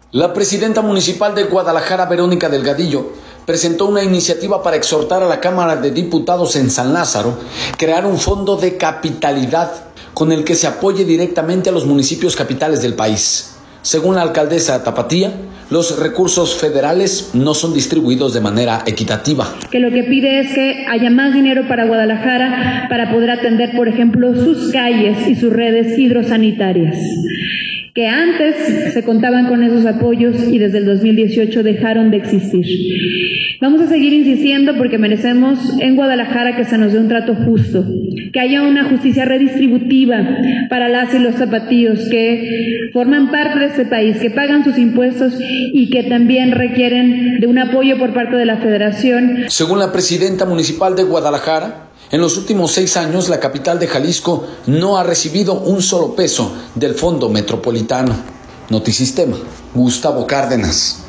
La presidenta municipal de Guadalajara, Verónica Delgadillo, presentó una iniciativa para exhortar a la Cámara de Diputados en San Lázaro crear un fondo de capitalidad con el que se apoye directamente a los municipios capitales del país. Según la alcaldesa Tapatía, los recursos federales no son distribuidos de manera equitativa. Que lo que pide es que haya más dinero para Guadalajara para poder atender, por ejemplo, sus calles y sus redes hidrosanitarias, que antes se contaban con esos apoyos y desde el 2018 dejaron de existir. Vamos a seguir insistiendo porque merecemos en Guadalajara que se nos dé un trato justo, que haya una justicia redistributiva para las y los tapatíos que forman parte de este país, que pagan sus impuestos y que también requieren de un apoyo por parte de la Federación. Según la presidenta municipal de Guadalajara, en los últimos 6 años la capital de Jalisco no ha recibido un solo peso del Fondo Metropolitano. Notisistema, Gustavo Cárdenas.